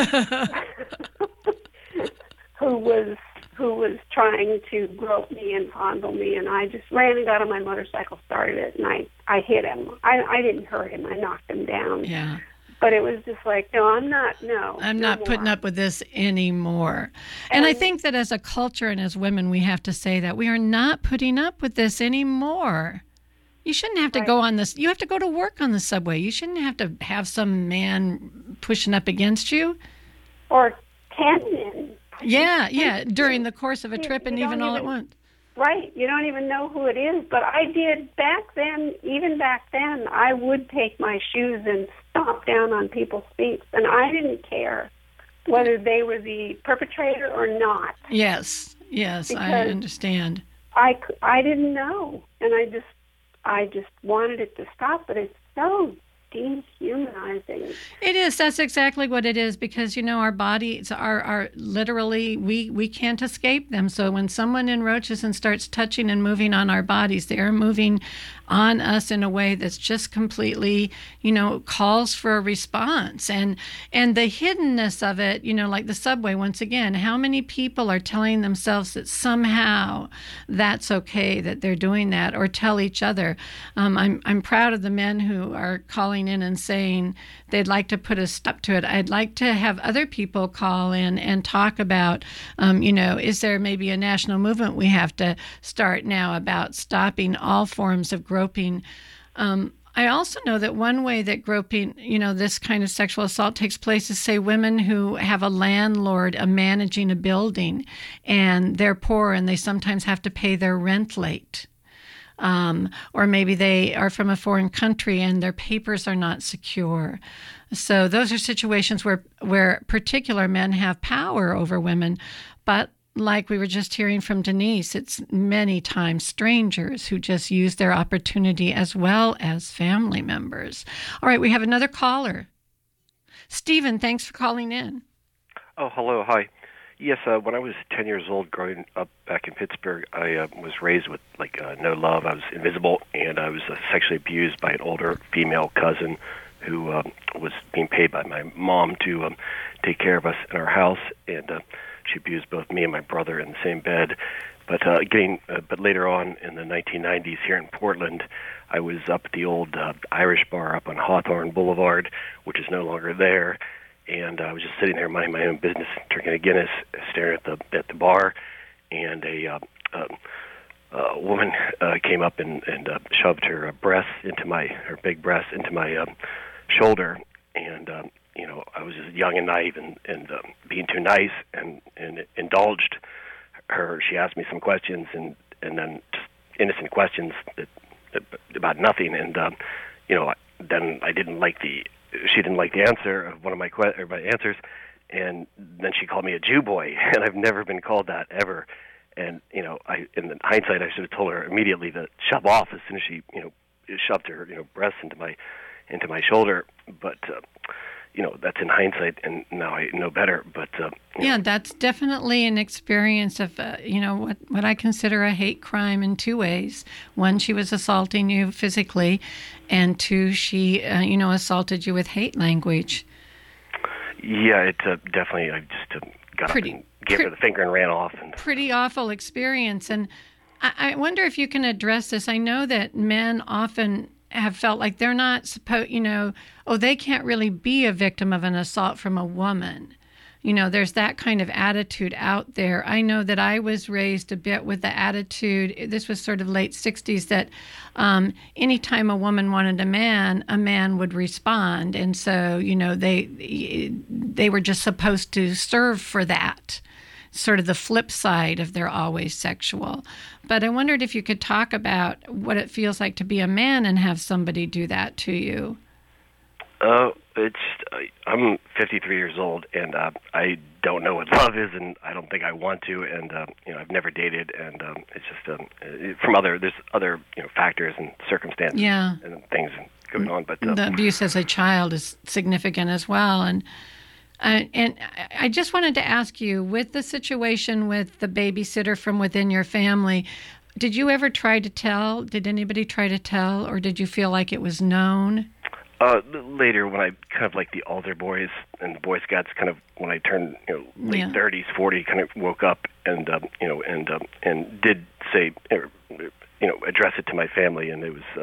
who was who was trying to grope me and fondle me, and I just ran and got on my motorcycle, started it, and I, I hit him. I, I didn't hurt him. I knocked him down. Yeah. But it was just like, no, I'm not, no. I'm no not more. putting up with this anymore. And, and I think that as a culture and as women, we have to say that we are not putting up with this anymore. You shouldn't have to Right. go on this. You have to go to work on the subway. You shouldn't have to have some man pushing up against you. Or ten men. Yeah, yeah, during the course of a trip and You even don't all at even- once. Right. You don't even know who it is. But I did back then, even back then, I would take my shoes and stomp down on people's feet. And I didn't care whether they were the perpetrator or not. Yes, yes, I Because- understand. I, c- I didn't know. And I just, I just wanted it to stop. But it's so dehumanizing. It is. That's exactly what it is, because, you know, our bodies are, are literally, we, we can't escape them. So when someone encroaches and starts touching and moving on our bodies, they are moving on us in a way that's just completely, you know, calls for a response. And and the hiddenness of it, you know, like the subway, once again, how many people are telling themselves that somehow that's okay, that they're doing that, or tell each other. Um, I'm, I'm proud of the men who are calling in and saying they'd like to put a stop to it. I'd like to have other people call in and talk about, um, you know, is there maybe a national movement we have to start now about stopping all forms of groping? Um, I also know that one way that groping, you know, this kind of sexual assault takes place is, say, women who have a landlord uh, managing a building, and they're poor and they sometimes have to pay their rent late. Um, or maybe they are from a foreign country and their papers are not secure. So those are situations where, where particular men have power over women. But like we were just hearing from Denise, it's many times strangers who just use their opportunity as well as family members. All right, we have another caller. Stephen, thanks for calling in. Oh, hello. Hi. Yes, uh, when I was ten years old, growing up back in Pittsburgh, I uh, was raised with like uh, no love. I was invisible, and I was uh, sexually abused by an older female cousin who um, was being paid by my mom to um, take care of us in our house, and uh, she abused both me and my brother in the same bed. But uh, getting, uh, but later on in the nineteen nineties here in Portland, I was up at the old uh, Irish bar up on Hawthorne Boulevard, which is no longer there. And I was just sitting there minding my own business, drinking a Guinness, staring at the at the bar, and a uh, uh, uh, woman uh, came up and, and uh, shoved her uh, breast into my her big breast into my um, shoulder, and um, you know I was just young and naive and and um, being too nice and and indulged her. She asked me some questions and and then just innocent questions that, that about nothing, and um, you know then I didn't like the. She didn't like the answer of one of my que- or my answers, and then she called me a Jew boy, and I've never been called that ever. And you know, I in the hindsight, I should have told her immediately to shove off as soon as she, you know, shoved her, you know, breast into my into my shoulder. But uh, you know, that's in hindsight, and now I know better. But uh, yeah, know. That's definitely an experience of uh, you know what what I consider a hate crime in two ways. One, she was assaulting you physically, and two, she uh, you know assaulted you with hate language. Yeah, it uh, definitely. I just uh, got pretty, up and gave pre- her the finger and ran off. And pretty awful experience, and I, I wonder if you can address this. I know that men often have felt like they're not supposed, you know, oh, they can't really be a victim of an assault from a woman. You know, there's that kind of attitude out there. I know that I was raised a bit with the attitude, this was sort of late sixties, that um, anytime a woman wanted a man, a man would respond. And so, you know, they they were just supposed to serve for that. Sort of the flip side of they're always sexual. But I wondered if you could talk about what it feels like to be a man and have somebody do that to you. Uh, it's I'm fifty-three years old, and uh, I don't know what love is, and I don't think I want to, and uh, you know I've never dated, and um, it's just um, from other there's other you know factors and circumstances yeah. and things going on. But uh, the abuse as a child is significant as well, and. Uh, and I just wanted to ask you, with the situation with the babysitter from within your family, did you ever try to tell? Did anybody try to tell, or did you feel like it was known? Uh, later, when I kind of like the altar boys and the Boy Scouts, kind of when I turned you know late Yeah. thirties, forty, kind of woke up and um, you know and um, and did say er, you know address it to my family, and it was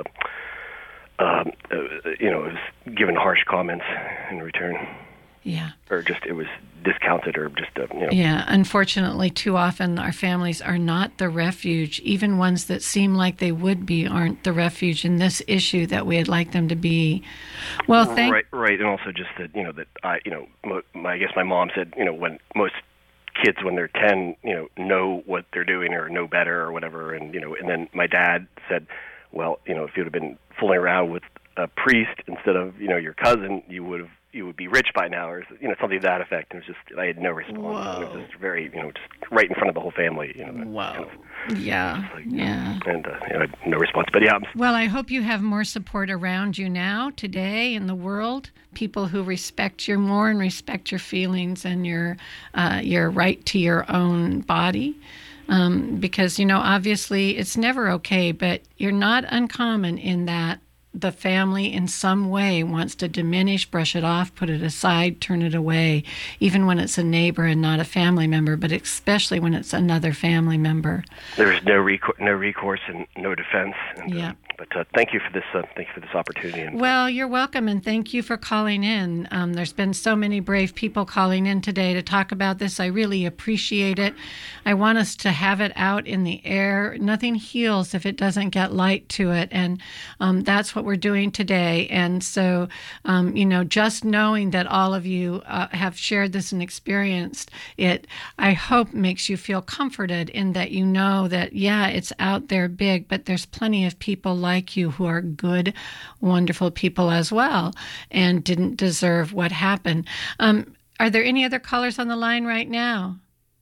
uh, um, uh, you know it was given harsh comments in return. Yeah. Or just it was discounted, or just uh, you know. Yeah, unfortunately, too often our families are not the refuge. Even ones that seem like they would be aren't the refuge in this issue that we'd like them to be. Well, thank. Right, right, and also just that you know that I you know mo- my, I guess my mom said you know when most kids when they're ten you know know what they're doing or know better or whatever, and you know and then my dad said, well you know if you'd have been fooling around with a priest instead of you know your cousin, you would have you would be rich by now, or you know, something to that effect. And it was just I had no response. Whoa. It was just very, you know, just right in front of the whole family. You know, wow. Kind of, yeah, like, yeah. And uh, you know, I had no response. But yeah, I'm, Well, I hope you have more support around you now, today, in the world. People who respect you more and respect your feelings and your uh, your right to your own body. Um, because, you know, obviously it's never okay, but you're not uncommon in that the family in some way wants to diminish, brush it off, put it aside, turn it away, even when it's a neighbor and not a family member, but especially when it's another family member. There's no recor- no recourse and no defense. And, yeah. Uh, but uh, thank you for this. Uh, thank you for this opportunity. And, well, you're welcome, and thank you for calling in. Um, there's been so many brave people calling in today to talk about this. I really appreciate it. I want us to have it out in the air. Nothing heals if it doesn't get light to it, and um, that's what we're doing today. And so, um, you know, just knowing that all of you uh, have shared this and experienced it, I hope makes you feel comforted in that you know that, yeah, it's out there big, but there's plenty of people like you who are good, wonderful people as well and didn't deserve what happened. Um, are there any other callers on the line right now?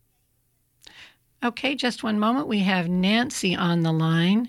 Okay, just one moment. We have Nancy on the line.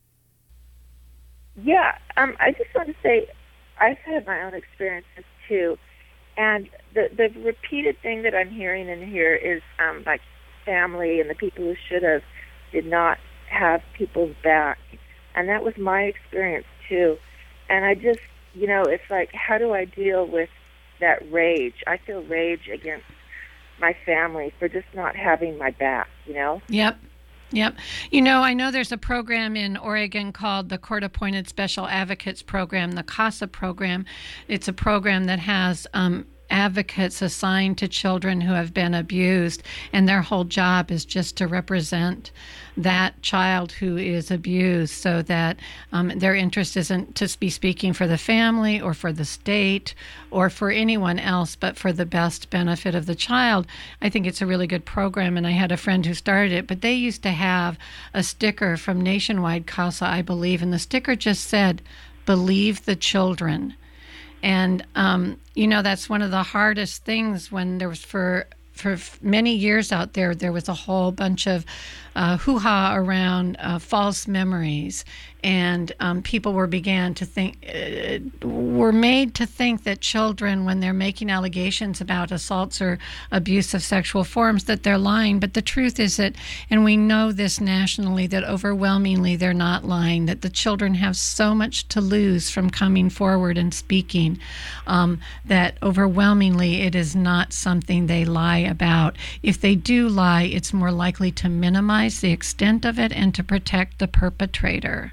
Yeah, um, I just want to say I've had my own experiences too, and the the repeated thing that I'm hearing in here is um, like family and the people who should have did not have people's back, and that was my experience too. And I just, you know, it's like, how do I deal with that rage? I feel rage against my family for just not having my back, you know? Yep. Yep. You know, I know there's a program in Oregon called the Court Appointed Special Advocates Program, the CASA program. It's a program that has um, advocates assigned to children who have been abused, and their whole job is just to represent that child who is abused, so that um, their interest isn't to be speaking for the family or for the state or for anyone else, but for the best benefit of the child. I think it's a really good program, and I had a friend who started it, but they used to have a sticker from Nationwide CASA, I believe, and the sticker just said, "Believe the children." And, um, you know, that's one of the hardest things when there was for for many years out there, there was a whole bunch of uh, hoo-ha around uh, false memories. And um, people were began to think, uh, were made to think that children, when they're making allegations about assaults or abuse of sexual forms, that they're lying. But the truth is that, and we know this nationally, that overwhelmingly they're not lying, that the children have so much to lose from coming forward and speaking, um, that overwhelmingly it is not something they lie about. If they do lie, it's more likely to minimize the extent of it and to protect the perpetrator.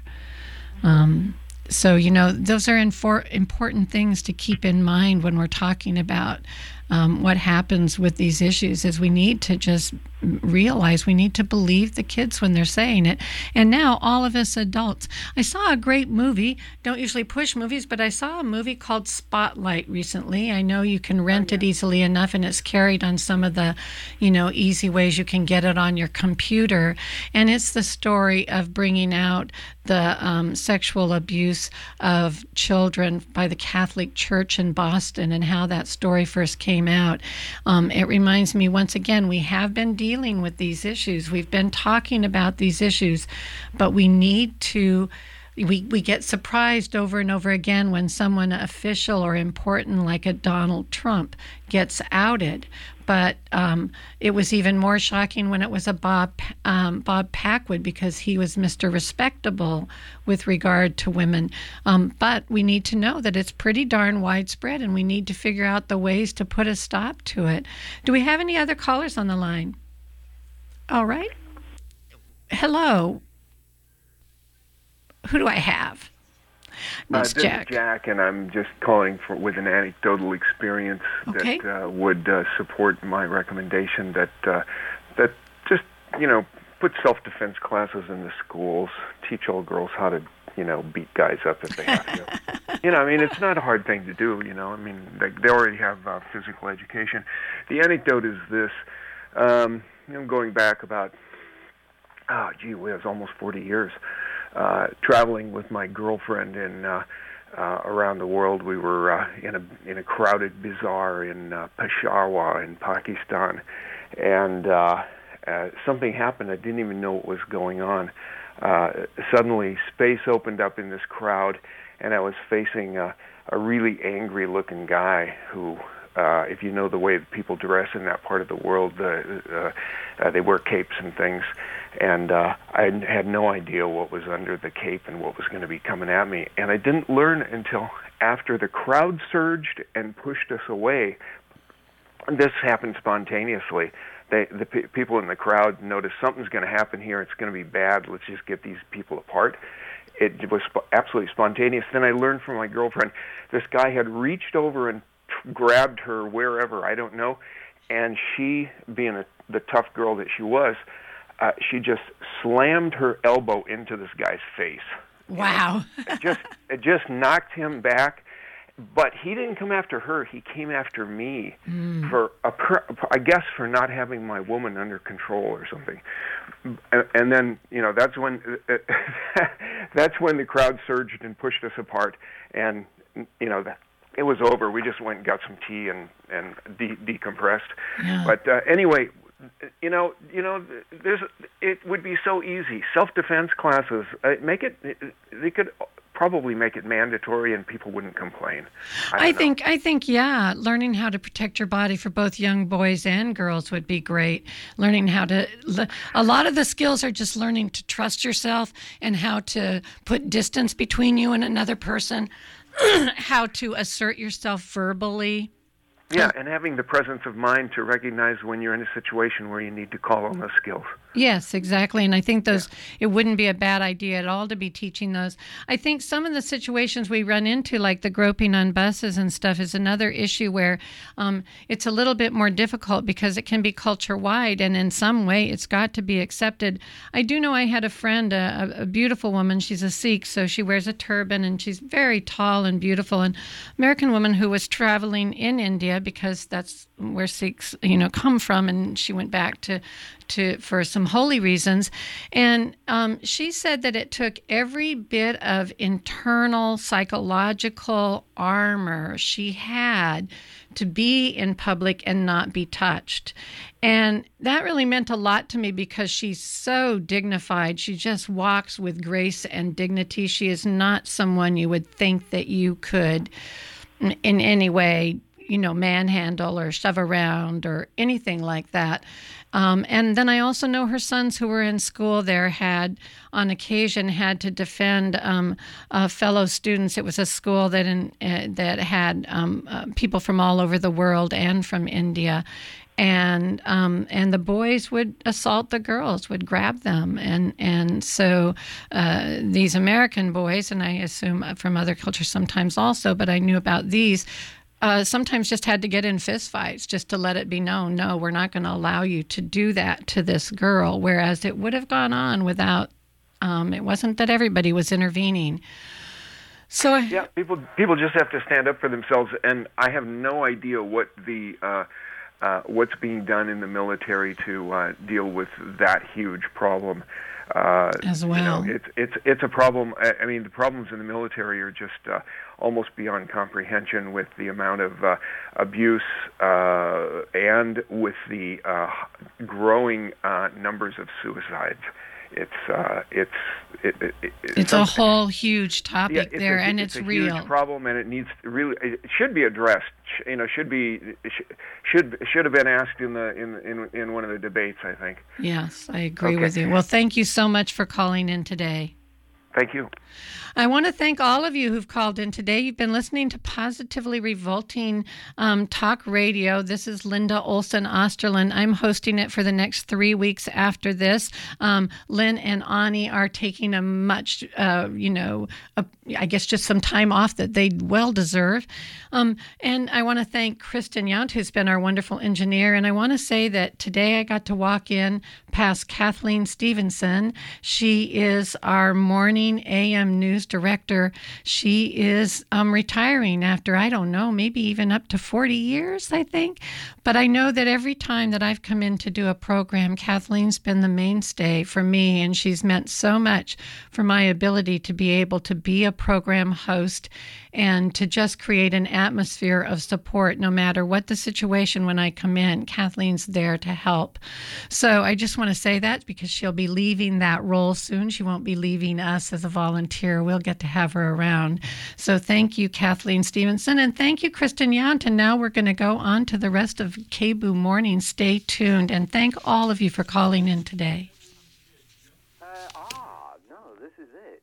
Um, so, you know, those are infor- important things to keep in mind when we're talking about um, what happens with these issues, is we need to just realize we need to believe the kids when they're saying it. And now all of us adults. I saw a great movie, don't usually push movies, but I saw a movie called Spotlight recently. I know you can rent oh, yeah. it easily enough, and it's carried on some of the, you know, easy ways you can get it on your computer. And it's the story of bringing out the um, sexual abuse of children by the Catholic Church in Boston and how that story first came out. Um, it reminds me, once again, we have been dealing with these issues. We've been talking about these issues, but we need to We, we get surprised over and over again when someone official or important like a Donald Trump gets outed. But um, it was even more shocking when it was a Bob um, Bob Packwood, because he was Mister Respectable with regard to women. Um, but we need to know that it's pretty darn widespread, and we need to figure out the ways to put a stop to it. Do we have any other callers on the line? All right. Hello. Who do I have? Uh, It's this Jack. is Jack, and I'm just calling for with an anecdotal experience Okay. that uh, would uh, support my recommendation that uh, that just you know put self-defense classes in the schools, teach all girls how to you know beat guys up if they have to. you know, I mean, it's not a hard thing to do. You know, I mean, they, they already have uh, physical education. The anecdote is this: um, you know, going back about oh gee whiz, almost forty years. Uh, traveling with my girlfriend in uh, uh, around the world. We were uh, in a in a crowded bazaar in uh, Peshawar in Pakistan, and uh, uh, something happened. I didn't even know what was going on. Uh, suddenly, space opened up in this crowd, and I was facing a, a really angry-looking guy who, uh, if you know the way people dress in that part of the world, uh, uh, uh, they wear capes and things, and uh, I had no idea what was under the cape and what was going to be coming at me. And I didn't learn until after the crowd surged and pushed us away. This happened spontaneously. They, the pe- people in the crowd noticed something's going to happen here. It's going to be bad. Let's just get these people apart. It was sp- absolutely spontaneous. Then I learned from my girlfriend, this guy had reached over and t- grabbed her wherever, I don't know, and she, being a, the tough girl that she was, uh, she just slammed her elbow into this guy's face. Wow. it just it just knocked him back. But he didn't come after her. He came after me mm. for, a, I guess, for not having my woman under control or something. And, and then, you know, that's when that's when the crowd surged and pushed us apart. And, you know, that, it was over. We just went and got some tea and and de- decompressed. Yeah. But uh, anyway, you know, you know, there's it would be so easy. Self-defense classes, uh, make it. They could probably make it mandatory, and people wouldn't complain. I, I think, I think, yeah, learning how to protect your body for both young boys and girls would be great. Learning how to, a lot of the skills are just learning to trust yourself and how to put distance between you and another person, how to assert yourself verbally. Yeah, and having the presence of mind to recognize when you're in a situation where you need to call on those skills. Yes, exactly. And I think those, yeah. it wouldn't be a bad idea at all to be teaching those. I think some of the situations we run into, like the groping on buses and stuff, is another issue where um, it's a little bit more difficult because it can be culture-wide, and in some way it's got to be accepted. I do know I had a friend, a, a beautiful woman. She's a Sikh, so she wears a turban, and she's very tall and beautiful. An American woman who was traveling in India because that's where Sikhs, you know, come from, and she went back to, to for some holy reasons. And um, she said that it took every bit of internal psychological armor she had to be in public and not be touched. And that really meant a lot to me because she's so dignified. She just walks with grace and dignity. She is not someone you would think that you could in any way, you know, manhandle or shove around or anything like that. Um, and then I also know her sons who were in school there had, on occasion, had to defend um, uh, fellow students. It was a school that in, uh, that had um, uh, people from all over the world and from India. And um, and the boys would assault the girls, would grab them. And, and so uh, these American boys, and I assume from other cultures sometimes also, but I knew about these, Uh, sometimes just had to get in fistfights just to let it be known, no, we're not going to allow you to do that to this girl, whereas it would have gone on without, um, it wasn't that everybody was intervening. So I, yeah, people people just have to stand up for themselves, and I have no idea what the uh, uh, what's being done in the military to uh, deal with that huge problem. Uh, As well, you know, it's it's it's a problem. I, I mean, the problems in the military are just uh, almost beyond comprehension with the amount of uh, abuse uh, and with the uh, growing uh, numbers of suicides. It's uh, it's it, it, it, it's a whole huge topic yeah, it's there, a, and it's, it's a real. Huge problem, and it needs to really it should be addressed. You know, should be should should have been asked in the in in in one of the debates, I think. Yes, I agree okay. with you. Well, thank you so much for calling in today. Thank you. I want to thank all of you who've called in today. You've been listening to Positively Revolting um, Talk Radio. This is Linda Olson Osterlin. I'm hosting it for the next three weeks after this. Um, Lynn and Ani are taking a much, uh, you know, a, I guess just some time off that they well deserve. Um, and I want to thank Kristen Yount, who's been our wonderful engineer. And I want to say that today I got to walk in past Kathleen Stevenson. She is our morning Kathleen, A M News Director. She is um, retiring after, I don't know, maybe even up to forty years, I think. But I know that every time that I've come in to do a program, Kathleen's been the mainstay for me, and she's meant so much for my ability to be able to be a program host and to just create an atmosphere of support no matter what the situation when I come in. Kathleen's there to help. So I just want to say that because she'll be leaving that role soon. She won't be leaving us as a volunteer. We'll get to have her around. So thank you, Kathleen Stevenson, and thank you, Kristen Yount. And now we're going to go on to the rest of K B O O Morning. Stay tuned, and thank all of you for calling in today. Uh, ah, no, this is it.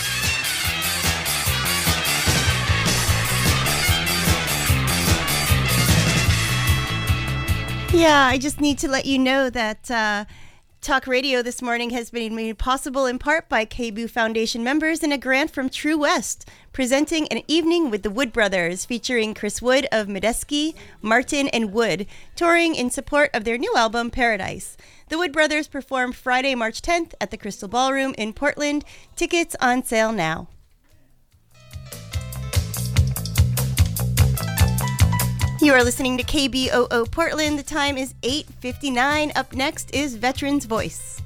Yeah, I just need to let you know that uh, Talk Radio this morning has been made possible in part by K B O O Foundation members and a grant from True West, presenting an evening with the Wood Brothers featuring Chris Wood of Medeski, Martin, and Wood, touring in support of their new album, Paradise. The Wood Brothers perform Friday, March tenth at the Crystal Ballroom in Portland. Tickets on sale now. You are listening to K B O O Portland. The time is eight fifty-nine. Up next is Veterans Voice.